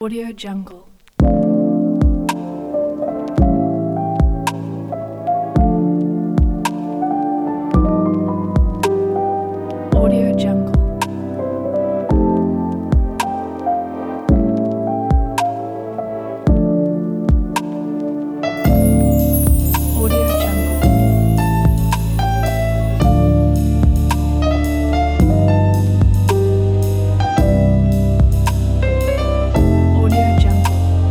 Audio Jungle. Audio Jungle. Audio Jungle. Audio Jungle.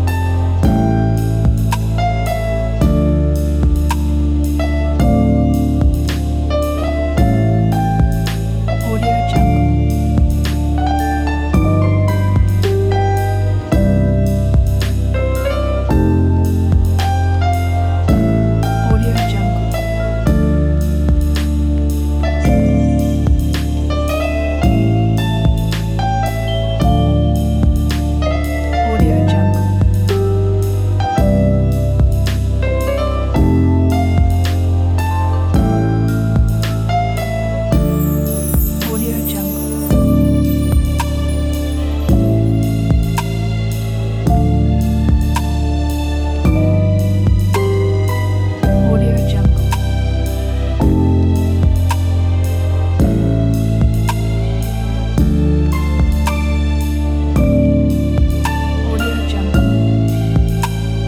Audio Jungle. Audio Jungle. Audio Jungle. Audio Jungle. Audio Jungle. Audio Jungle.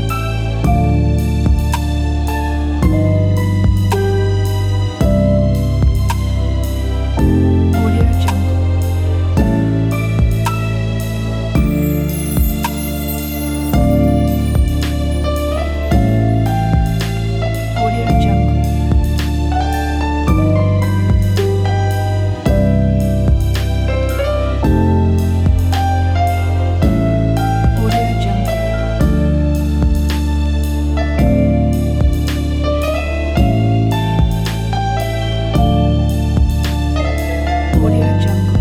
Audio Jungle. Audio Jungle. Audio Jungle. Audio Jungle.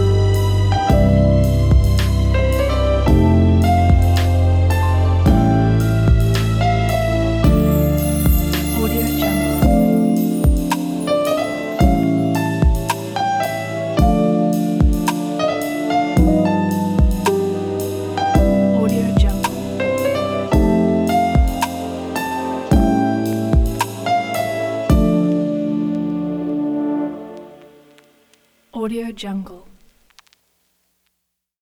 Audio Jungle. Audio Jungle. Audio Jungle.